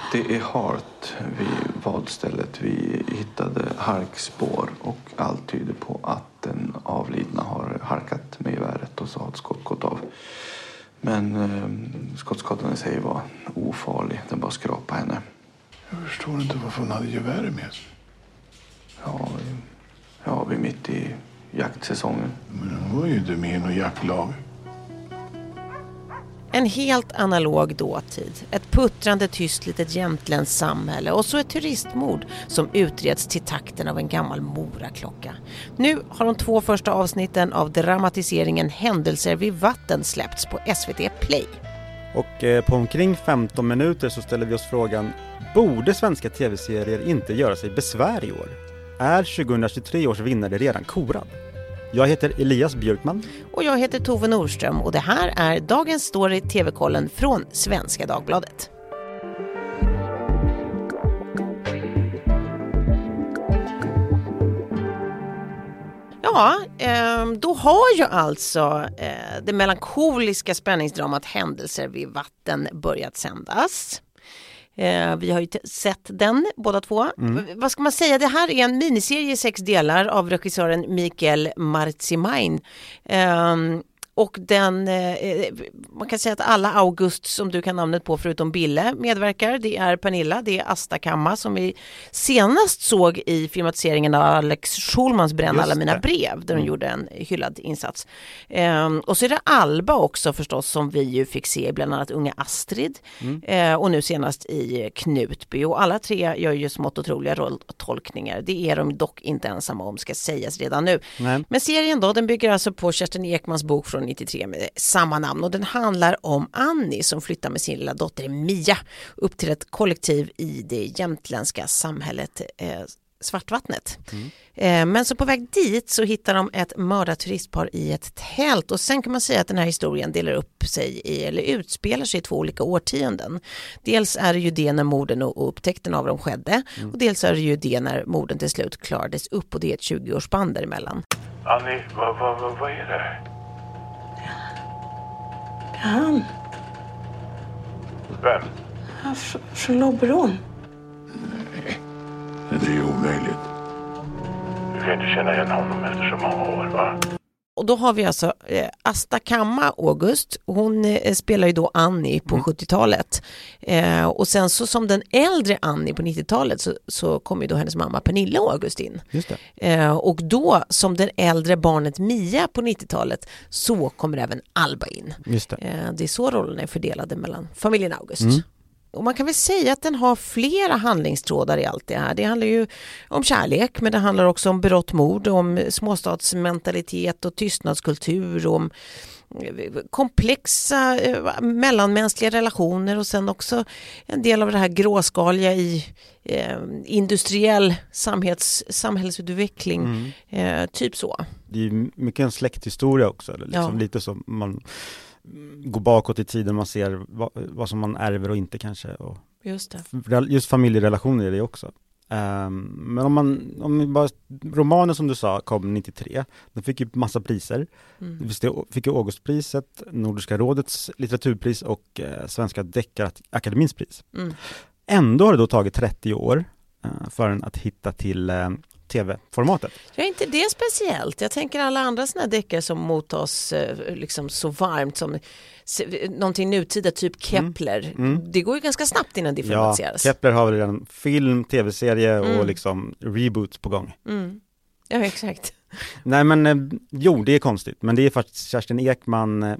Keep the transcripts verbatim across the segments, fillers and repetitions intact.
Det är halt vid vadstället. Vi hittade harkspår och allt tyder på att den avlidna har harkat med geväret och så har ett skott gått av. Men eh, skottskadan i sig var ofarlig. Den bara skrapade henne. Jag förstår inte varför hon hade geväret med sig. Ja, ja, vi är mitt i jaktsäsongen. Men hon var ju inte med i någon jaktlag. En helt analog dåtid, ett puttrande tyst litet jämtländskt samhälle och så ett turistmord som utreds till takten av en gammal moraklocka. Nu har de två första avsnitten av dramatiseringen Händelser vid vatten släppts på S V T Play. Och eh, på omkring femton minuter så ställer vi oss frågan, borde svenska tv-serier inte göra sig besvär i år? Är tjugohundratjugotre års vinnare redan korad? Jag heter Elias Björkman. Och jag heter Tove Nordström och det här är dagens story T V-kollen från Svenska Dagbladet. Ja, då har ju alltså det melankoliska spänningsdramat Händelser vid vatten börjat sändas. Eh, vi har ju t- sett den båda två. Mm. V- vad ska man säga? Det här är en miniserie i sex delar av regissören Mikael Marzimain. Eh, och den, eh, man kan säga att alla August som du kan namnet på förutom Bille medverkar. Det är Pernilla, det är Asta Kamma som vi senast såg i filmatiseringen av Alex Schulmans Bränn alla mina brev där hon mm. gjorde en hyllad insats. Eh, och så är det Alba också förstås som vi ju fick se bland annat unga Astrid mm. eh, och nu senast i Knutby. Och alla tre gör ju smått otroliga rolltolkningar. Det är de dock inte ensamma om, ska sägas redan nu. Nej. Men serien då, den bygger alltså på Kerstin Ekmans bok från nittiotre med samma namn och den handlar om Annie som flyttar med sin lilla dotter Mia upp till ett kollektiv i det jämtländska samhället eh, Svartvattnet. Mm. Eh, men så på väg dit så hittar de ett mördat turistpar i ett tält och sen kan man säga att den här historien delar upp sig i, eller utspelar sig i två olika årtionden. Dels är det ju det när morden och upptäckten av dem skedde mm. och dels är det ju det när morden till slut klarades upp och det är ett tjugo-årsband däremellan. Annie, vad, vad, vad, vad är det? Han. Vem? Ja, fr- från Lobberon. Nej, det är ju omöjligt. Du kan inte känna igen honom efter så många år, va? Och då har vi alltså eh, Asta Kamma August. Hon eh, spelar ju då Annie på mm. sjuttiotalet. Eh, och sen så som den äldre Annie på nittiotalet så, så kommer ju då hennes mamma Pernilla August in. Just det. Eh, och då som den äldre barnet Mia på nittiotalet så kommer även Alba in. Just det. Eh, det är så rollerna är fördelade mellan familjen August. Mm. Och man kan väl säga att den har flera handlingstrådar i allt det här. Det handlar ju om kärlek, men det handlar också om berått mord, om småstadsmentalitet och tystnadskultur, om komplexa eh, mellanmänskliga relationer och sen också en del av det här gråskaliga i eh, industriell samhälls, samhällsutveckling. Mm. Eh, typ så. Det är mycket en släkthistoria också. Eller liksom ja. Lite så man går bakåt i tiden, man ser vad, vad som man ärver och inte kanske. Och just det. Just familjerelationer är det också. Um, men om man, om bara, romanen som du sa kom nittiotre, den fick ju massa priser. Mm. Det fick ju Augustpriset, Nordiska rådets litteraturpris och eh, Svenska Deckarakademins pris. Mm. Ändå har det då tagit trettio år eh, för att hitta till eh, tv-formatet. Ja, inte det speciellt. Jag tänker alla andra såna deckare som mottas eh, liksom så varmt som se, någonting nutida, typ Kepler. Mm. Mm. Det går ju ganska snabbt innan det filmatiseras. Ja, Kepler har väl redan film, tv-serie och mm. liksom reboot på gång. Mm. Ja, exakt. Nej, men eh, jo, det är konstigt. Men det är faktiskt Kerstin Ekman. Eh,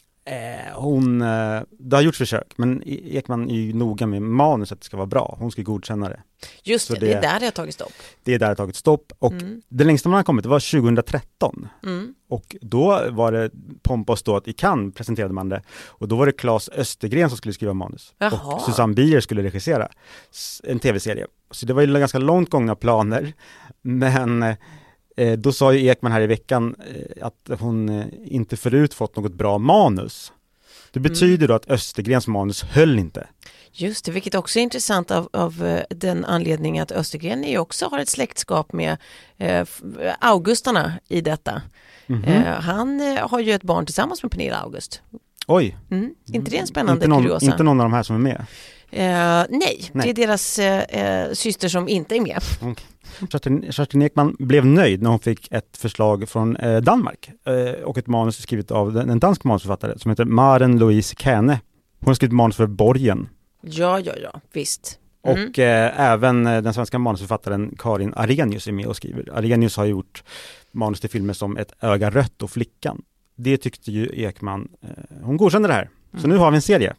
hon, eh, det har gjorts försök, men Ekman är ju noga med manus att det ska vara bra. Hon ska godkänna det. Just det, det, det är där det har tagit stopp. Det är där det har tagit stopp. Och mm. det längsta man har kommit, det var tjugohundratretton. Mm. Och då var det pompa och stå att i Cannes presenterade man det. Och då var det Claes Östergren som skulle skriva manus. Jaha. Och Susanne Bier skulle regissera en tv-serie. Så det var ju ganska långt gångna planer. Men eh, då sa ju Ekman här i veckan eh, att hon eh, inte förut fått något bra manus. Det betyder mm. då att Östergrens manus höll inte. Just det, vilket också är intressant av, av den anledningen att Östergren ju också har ett släktskap med eh, Augustarna i detta. Mm-hmm. Eh, han eh, har ju ett barn tillsammans med Pernilla August. Oj. Mm. Inte det en spännande inte någon, kuriosa? Inte någon av de här som är med? Eh, nej, nej, det är deras eh, syster som inte är med. Okay. Kerstin, Kerstin Ekman blev nöjd när hon fick ett förslag från eh, Danmark eh, och ett manus skrivet av en dansk manusförfattare som heter Maren Louise Käne. Hon har skrivit manus för Borgen. Ja, ja, ja, visst. Mm. Och eh, även den svenska manusförfattaren Karin Arrhenius är med och skriver. Arrhenius har gjort manus till filmer som Ett öga rött och Flickan. Det tyckte ju Ekman, eh, hon godkände det här. Mm. Så nu har vi en serie.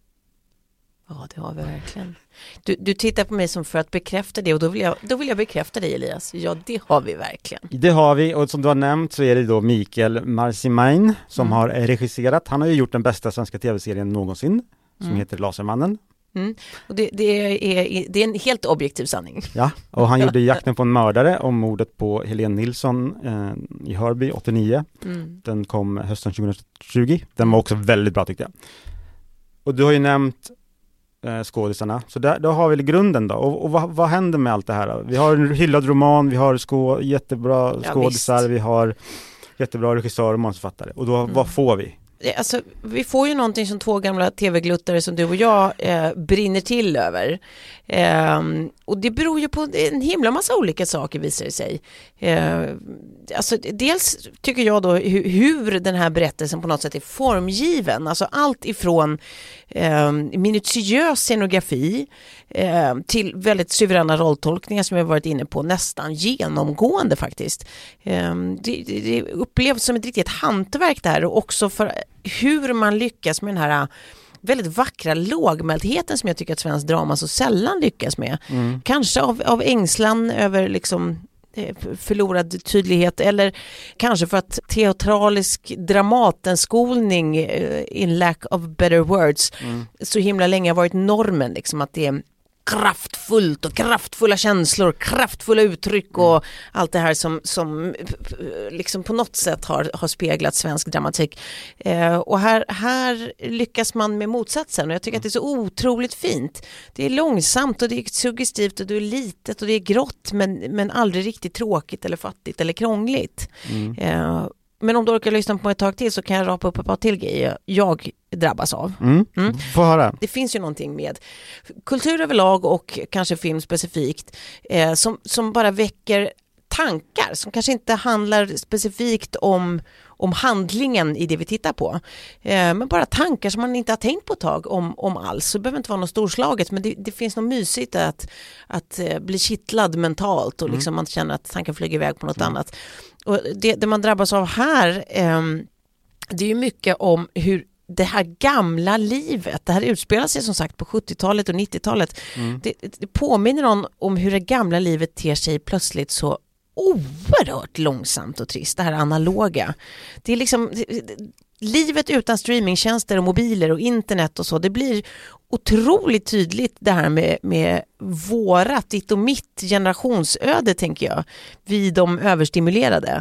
Ja, det har vi verkligen. Du, du tittar på mig som för att bekräfta det och då vill, jag, då vill jag bekräfta dig, Elias. Ja, det har vi verkligen. Det har vi, och som du har nämnt så är det då Mikael Marsimain som mm. har regisserat. Han har ju gjort den bästa svenska tv-serien någonsin som mm. heter Lasermannen. Mm. Och det, det, är, det är en helt objektiv sanning. Ja, och han gjorde Jakten på en mördare om mordet på Helene Nilsson eh, i Hörby åttionio. Mm. Den kom hösten tjugohundratjugo. Den var också väldigt bra tyckte jag. Och du har ju nämnt eh, skådisarna. Så där, då har vi grunden då. Och, och vad, vad händer med allt det här då? Vi har en hyllad roman, vi har skå, jättebra skådisar, ja, vi har jättebra regissör och manusförfattare. Och då, mm. vad får vi? Alltså, vi får ju någonting som två gamla tv-gluttare som du och jag eh, brinner till över. Eh, och det beror ju på en himla massa olika saker visar det sig. Eh, alltså, dels tycker jag då hur, hur den här berättelsen på något sätt är formgiven. Alltså allt ifrån eh, minutiös scenografi eh, till väldigt suveräna rolltolkningar som jag varit inne på nästan genomgående faktiskt. Eh, det, det upplevs som ett riktigt hantverk där och också för hur man lyckas med den här väldigt vackra lågmäldheten som jag tycker att svensk drama så sällan lyckas med. Mm. Kanske av, av ängslan över liksom förlorad tydlighet eller kanske för att teatralisk dramatenskolning in lack of better words mm. så himla länge har varit normen liksom att det är kraftfullt och kraftfulla känslor, kraftfulla uttryck och mm. allt det här som, som liksom på något sätt har, har speglat svensk dramatik. Eh, och här, här lyckas man med motsatsen och jag tycker mm. att det är så otroligt fint. Det är långsamt och det är suggestivt och det är litet och det är grått men, men aldrig riktigt tråkigt eller fattigt eller krångligt. Mm. Eh, men om du orkar lyssna på ett tag till så kan jag rapa upp ett par till grejer jag drabbas av. Mm. Mm. Få höra. Det finns ju någonting med kultur överlag och kanske film specifikt eh, som, som bara väcker tankar som kanske inte handlar specifikt om, om handlingen i det vi tittar på. Eh, men bara tankar som man inte har tänkt på ett tag om, om alls. Så det behöver inte vara något storslaget men det, det finns något mysigt att, att eh, bli kittlad mentalt och liksom mm. man känner att tanken flyger iväg på något mm. annat. Och det, det man drabbas av här eh, det är ju mycket om hur det här gamla livet, det här utspelar sig som sagt på sjuttiotalet och nittiotalet. Mm. Det, det påminner om, om hur det gamla livet ter sig plötsligt så oerhört långsamt och trist, det här analoga. Det är liksom det, livet utan streamingtjänster och mobiler och internet och så, det blir otroligt tydligt det här med, med vårat, ditt och mitt generationsöde tänker jag, vid de överstimulerade.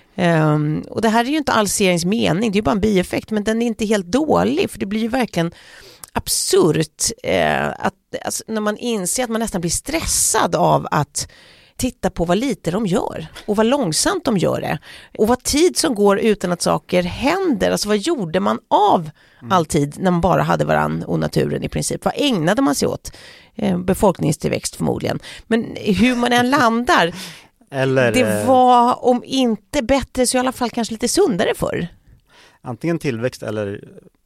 Um, och det här är ju inte alls seriens mening, det är ju bara en bieffekt men den är inte helt dålig för det blir ju verkligen absurt eh, att, alltså, när man inser att man nästan blir stressad av att titta på vad lite de gör och vad långsamt de gör det och vad tid som går utan att saker händer, alltså vad gjorde man av all tid när man bara hade varann och naturen i princip, vad ägnade man sig åt? Eh, befolkningstillväxt förmodligen, men hur man än landar eller, det var om inte bättre så i alla fall kanske lite sundare för. Antingen tillväxt eller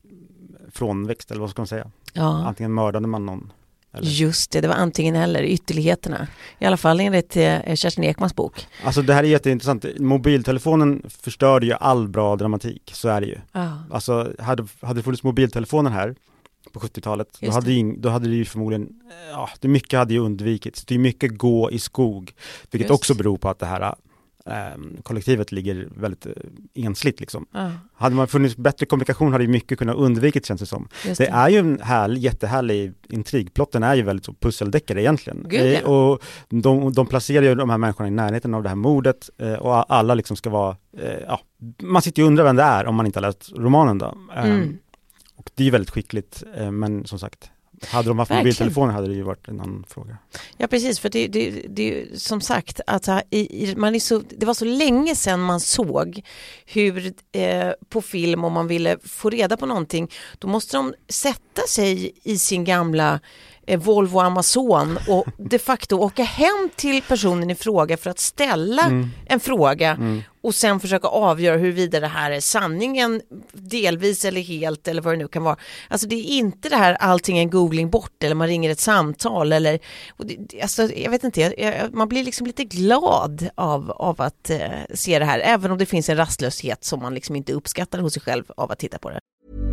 frånväxt eller vad ska man säga. Ja. Antingen mördade man någon. Eller? Just det, det var antingen eller ytterligheterna. I alla fall enligt eh, Kerstin Ekmans bok. Alltså det här är jätteintressant. Mobiltelefonen förstörde ju all bra dramatik, så är det ju. Ja. Alltså hade, hade det funnits mobiltelefoner här på sjuttiotalet, då hade, det. då hade det ju förmodligen, ja, det mycket hade ju undvikits. Det är mycket gå i skog, vilket Just. också beror på att det här eh, kollektivet ligger väldigt eh, ensligt liksom. Ja. Hade man funnits bättre kommunikation hade ju mycket kunnat undvikits, känns det som. Det. det är ju en härlig, jättehärlig intrig. Plotten är ju väldigt så pusseldeckare egentligen. Gud, ja. eh, och de, de placerar ju de här människorna i närheten av det här mordet eh, och alla liksom ska vara, eh, ja, man sitter ju och undrar vem det är om man inte har läst romanen då. Eh, mm. Och det är väldigt skickligt, men som sagt, hade de haft mobiltelefoner hade det ju varit en annan fråga. Ja, precis, för det, det, det som sagt att i, man är så, det var så länge sedan man såg hur eh, på film, om man ville få reda på någonting, då måste de sätta sig i sin gamla eh, Volvo Amazon och de facto åka hem till personen i fråga för att ställa mm. en fråga mm. och sen försöka avgöra huruvida det här är sanningen delvis eller helt eller vad det nu kan vara. Alltså det är inte det här allting är en googling bort eller man ringer ett samtal eller och det, alltså jag vet inte, jag, man blir liksom lite glad av, av att eh, se det här även om det finns en rastlöshet som man liksom inte uppskattar hos sig själv av att titta på det.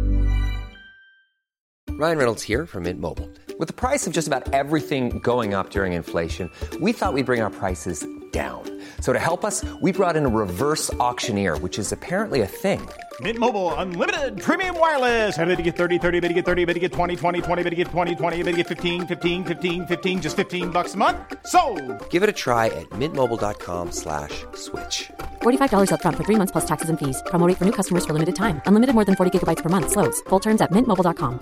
Ryan Reynolds here from Mint Mobile. With the price of just about everything going up during inflation, we thought we'd bring our prices down. So to help us, we brought in a reverse auctioneer, which is apparently a thing. Mint Mobile Unlimited Premium Wireless. How to get thirty, thirty, how to get thirty, how to get twenty, twenty, twenty, how to get twenty, twenty, how to get fifteen, fifteen, fifteen, fifteen, just fifteen bucks a month? Sold! Give it a try at mintmobile.com slash switch. forty-five dollars up front for three months plus taxes and fees. Promo rate for new customers for limited time. Unlimited more than forty gigabytes per month. Slows full terms at mint mobile dot com.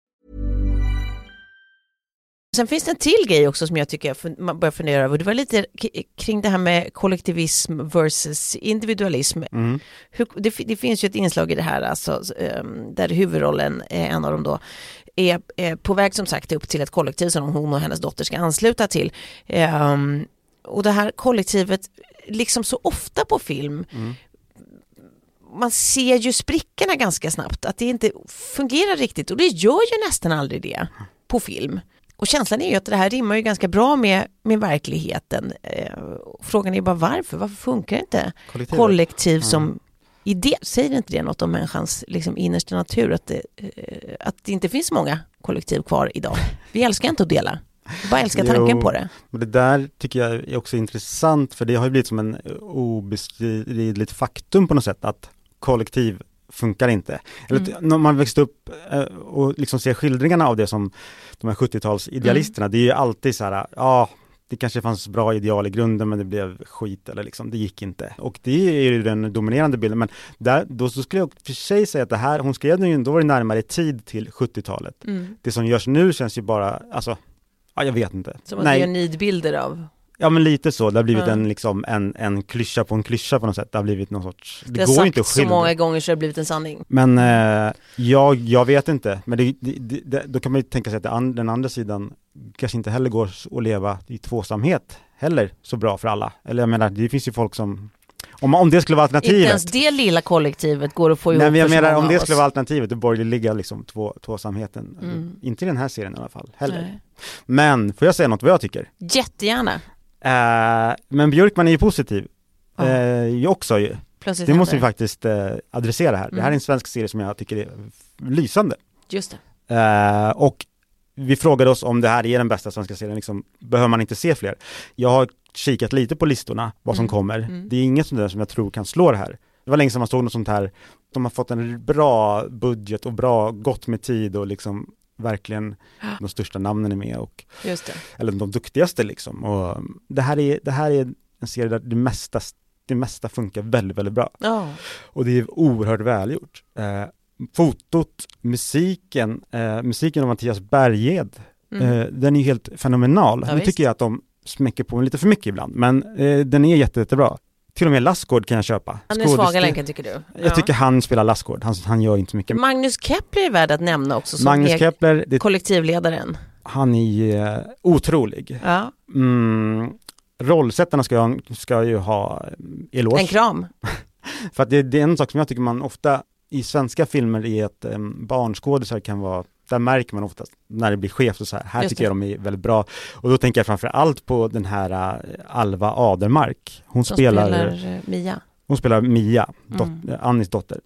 Sen finns det en till grej också som jag tycker man börjar fundera över. Det var lite kring det här med kollektivism versus individualism. Mm. Hur, det, det finns ju ett inslag i det här alltså, där huvudrollen, en av dem då, är, är på väg som sagt upp till ett kollektiv som hon och hennes dotter ska ansluta till. Um, och det här kollektivet, liksom så ofta på film, mm. man ser ju sprickorna ganska snabbt. Att det inte fungerar riktigt. Och det gör ju nästan aldrig det på film. Och känslan är ju att det här rimmar ju ganska bra med, med verkligheten. Eh, frågan är ju bara varför? Varför funkar inte Kollektivet. kollektiv som mm. idé? Säger inte det något om människans liksom, innersta natur? Att det, eh, att det inte finns många kollektiv kvar idag. Vi älskar inte att dela. Vi bara älskar tanken jo, på det. Men det där tycker jag är också intressant. För det har ju blivit som en obestridligt faktum på något sätt. Att kollektiv funkar inte. Eller mm. när man växte upp och liksom ser skildringarna av det som de här sjuttio-tals idealisterna, mm. det är ju alltid så här, ja, det kanske fanns bra ideal i grunden men det blev skit eller liksom, det gick inte. Och det är ju den dominerande bilden. Men där, då så skulle jag för sig säga att det här, hon skrev den ju, då var det närmare tid till sjuttiotalet. Mm. Det som görs nu känns ju bara, alltså, ja, jag vet inte. Som att det gör nidbilder av. Ja, men lite så. Det har blivit mm. en, liksom, en, en klyscha på en klyscha på något sätt. Det har blivit någon sorts... Det, det går inte att skilja. Så många gånger så har det blivit en sanning. Men eh, jag, jag vet inte. Men det, det, det, då kan man ju tänka sig att det an, den andra sidan kanske inte heller går att leva i tvåsamhet heller så bra för alla. Eller jag menar, det finns ju folk som... Om, om det skulle vara alternativet... Inte ens det lilla kollektivet går att få ihop. Nej, men jag menar, om det skulle vara alternativet, då borde det ligga liksom två, tvåsamheten. Mm. Inte i den här serien i alla fall, heller. Nej. Men, får jag säga något vad jag tycker? Jättegärna. Uh, men Björkman är ju positiv uh, uh, också ju. Plötsligt det måste vi faktiskt uh, adressera här. Mm. Det här är en svensk serie som jag tycker är lysande. Just det. Uh, och vi frågade oss om det här är den bästa svenska serien. Liksom, behöver man inte se fler? Jag har kikat lite på listorna, vad som mm. kommer. Mm. Det är inget sånt där som jag tror kan slå det här. Det var länge sedan man såg något sånt här. De har fått en bra budget och bra, gott med tid och liksom verkligen de största namnen är med och just det. Eller de duktigaste liksom. Och det här är det här är en serie där det mesta det mesta funkar väldigt väldigt bra. Oh. Och det är oerhört välgjort. Eh, fotot, musiken, eh, musiken av Mattias Berghed, mm. eh, den är helt fenomenal. Ja, nu tycker jag att de smäcker på en lite för mycket ibland, men eh, den är jätte, jättebra. Till och med Lassgård kan jag köpa. Han är svaga länken tycker du? Jag ja. tycker han spelar Lassgård. Han, han gör inte mycket. Magnus Kepler är värd att nämna också som Magnus Kepler, det, kollektivledaren. Han är uh, otrolig. Ja. Mm, rollsättarna ska, ska ju ha eloge. En kram. För att det, det är en sak som jag tycker man ofta i svenska filmer är att um, barnskådisar kan vara, där märker man ofta när det blir skevt och så här. Här Just tycker det. jag de är väldigt bra. Och då tänker jag framför allt på den här uh, Alva Adermark. Hon spelar, spelar uh, Mia. Hon spelar Mia, dot, mm. uh, Annis dotter.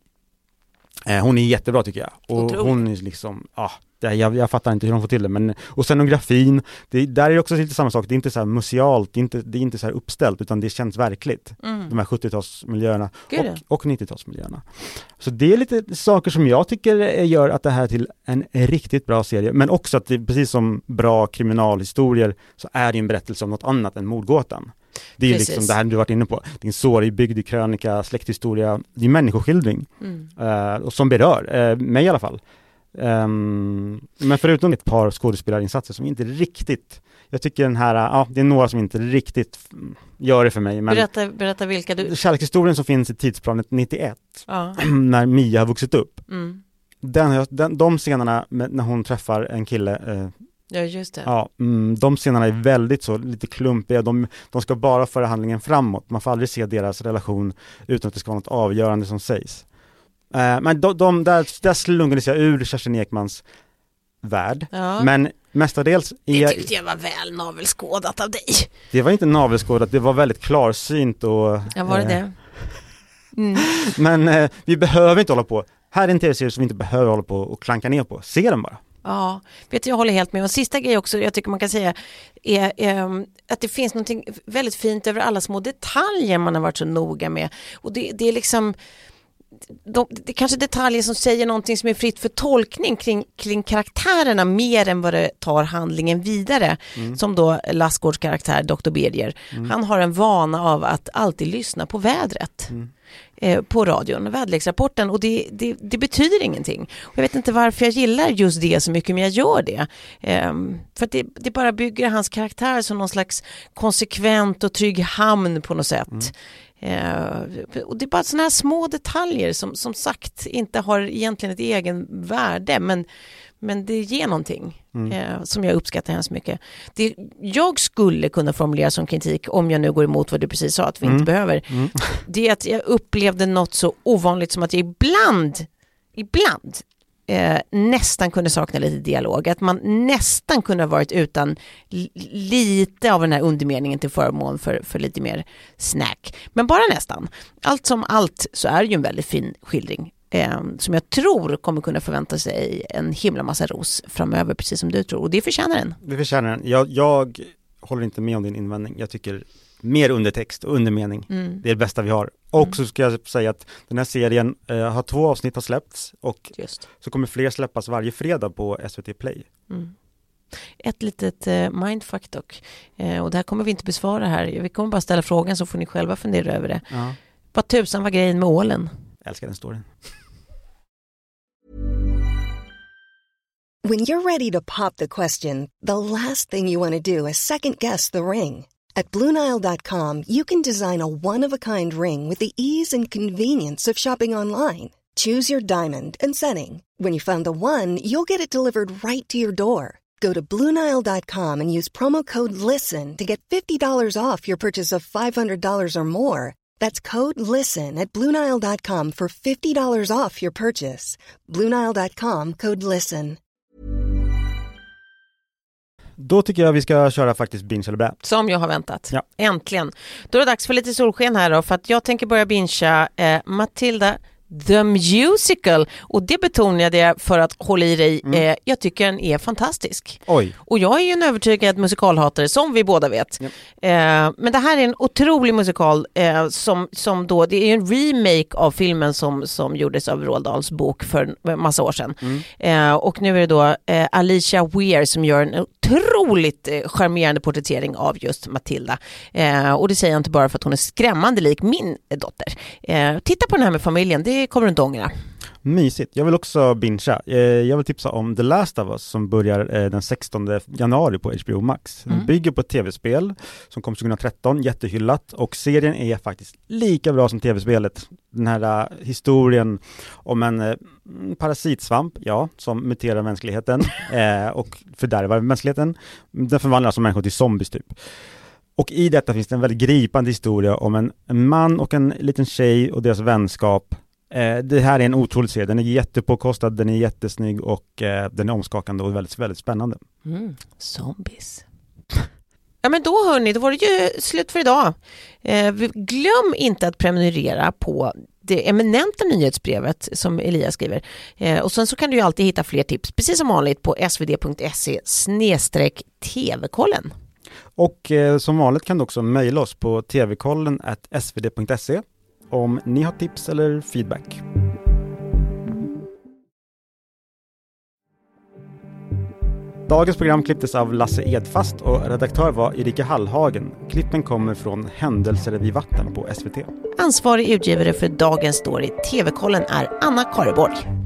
Uh, hon är jättebra tycker jag. Och Otroligt. hon är liksom, ja, uh, jag, jag fattar inte hur de får till det. Men, och scenografin, det, där är också lite samma sak. Det är inte så här musealt, det är inte, det är inte så här uppställt, utan det känns verkligt. Mm. De här sjuttiotalsmiljöerna och, och nittiotalsmiljöerna. Så det är lite saker som jag tycker gör att det här till en riktigt bra serie. Men också att det, precis som bra kriminalhistorier, så är det en berättelse om något annat än mordgåtan. Det är Precis. liksom det här du varit inne på. Det är en sorgbyggd krönika, släkthistoria, det är människoskildring. Mm. Uh, och som berör uh, mig i alla fall. Um, men förutom ett par skådespelarinsatser som inte riktigt, jag tycker den här, ja, det är några som inte riktigt gör det för mig. Men berätta, berätta vilka du... Kärlekshistorien som finns i tidsplanet nittioett, ja. när Mia har vuxit upp. Mm. Den, den, de scenerna med, när hon träffar en kille, eh, Ja, just det. Ja, mm, de scenerna är väldigt så, lite klumpiga. De, de ska bara föra handlingen framåt. Man får aldrig se deras relation utan att det ska vara något avgörande som sägs. Eh, men de, de, där, där slungades jag ur Kerstin Ekmans värld. Ja. Men mestadels... Det tyckte jag var väl navelskådat av dig. Det var inte navelskådat, det var väldigt klarsynt. Och, ja, var det eh, det? Mm. Men eh, vi behöver inte hålla på. Här är en tv-serie som vi inte behöver hålla på och klanka ner på. Se den bara. Ja, vet du, jag håller helt med. Och sista grej också, jag tycker man kan säga är, är att det finns något väldigt fint över alla små detaljer man har varit så noga med. Och det, det är liksom de, det är kanske detaljer som säger någonting som är fritt för tolkning kring, kring karaktärerna mer än vad det tar handlingen vidare. Mm. Som då Lassgårds karaktär, doktor Birger. Mm. Han har en vana av att alltid lyssna på vädret. Mm. På radion, väderleksrapporten, och det, det, det betyder ingenting. Och jag vet inte varför jag gillar just det så mycket, men jag gör det. Um, för att det, det bara bygger hans karaktär som någon slags konsekvent och trygg hamn på något sätt. Mm. Uh, och det är bara såna här små detaljer som, som sagt inte har egentligen ett egen värde, men Men det ger någonting mm. eh, som jag uppskattar hemskt mycket. Det jag skulle kunna formulera som kritik, om jag nu går emot vad du precis sa, att vi mm. inte behöver, mm. det är att jag upplevde något så ovanligt som att jag ibland, ibland eh, nästan kunde sakna lite dialog. Att man nästan kunde ha varit utan l- lite av den här undermeningen till förmån för, för lite mer snack. Men bara nästan. Allt som allt så är ju en väldigt fin skildring. Eh, som jag tror kommer kunna förvänta sig en himla massa ros framöver, precis som du tror. Och det förtjänar den. Det förtjänar den. Jag, jag håller inte med om din invändning. Jag tycker mer undertext och undermening. Mm. Det är det bästa vi har. Och mm. så ska jag säga att den här serien eh, har två avsnitt har släppts. Och Just. så kommer fler släppas varje fredag på S V T Play. Mm. Ett litet eh, mindfuck dock. Eh, och det här kommer vi inte besvara här. Vi kommer bara ställa frågan så får ni själva fundera över det. Ja. Vad tusan var grejen med ålen? Jag älskar den storyn. When you're ready to pop the question, the last thing you want to do is second guess the ring. At Blue Nile dot com, you can design a one-of-a-kind ring with the ease and convenience of shopping online. Choose your diamond and setting. When you find the one, you'll get it delivered right to your door. Go to Blue Nile dot com and use promo code LISTEN to get fifty dollars off your purchase of five hundred dollars or more. That's code LISTEN at Blue Nile dot com for fifty dollars off your purchase. Blue Nile dot com, code LISTEN. Då tycker jag vi ska köra faktiskt binge eller blä. Som jag har väntat. Ja. Äntligen. Då är det dags för lite solsken här då, för att jag tänker börja bingea eh, Matilda The Musical, och det betonade jag för att hålla i dig. Mm. Eh, jag tycker den är fantastisk. Oj. Och jag är ju en övertygad musikalhatare, som vi båda vet. Yep. Eh, men det här är en otrolig musikal eh, som, som då, det är en remake av filmen som, som gjordes av Roald Dahls bok för en massa år sedan. Mm. Eh, och nu är det då eh, Alicia Weir som gör en otroligt eh, charmerande porträttering av just Matilda. Eh, och det säger jag inte bara för att hon är skrämmande lik min dotter. Eh, titta på den här med familjen, det kommer du inte ångra. Mysigt. Jag vill också bingea. Jag vill tipsa om The Last of Us som börjar den sextonde januari på H B O Max. Den mm. bygger på ett tv-spel som kom tjugohundratretton, jättehyllat, och serien är faktiskt lika bra som tv-spelet. Den här uh, historien om en uh, parasitsvamp, ja, som muterar mänskligheten uh, och fördärvar mänskligheten. Den förvandlas som människor till zombies typ. Och i detta finns det en väldigt gripande historia om en, en man och en liten tjej och deras vänskap. Eh, det här är en otrolig serie. Den är jättepåkostad, den är jättesnygg och eh, den är omskakande och väldigt, väldigt spännande. Mm, zombies. Ja, men då hörni, då var det ju slut för idag. Eh, glöm inte att prenumerera på det eminenta nyhetsbrevet som Elias skriver. Eh, och sen så kan du ju alltid hitta fler tips, precis som vanligt, på svd punkt se snedstreck tv-kollen. Och eh, som vanligt kan du också mejla oss på tvkollen at svd punkt se om ni har tips eller feedback. Dagens program klipptes av Lasse Edfast och redaktör var Erika Hallhagen. Klippen kommer från Händelser vid vatten på S V T. Ansvarig utgivare för dagens story, T V-kollen, är Anna Kareborg.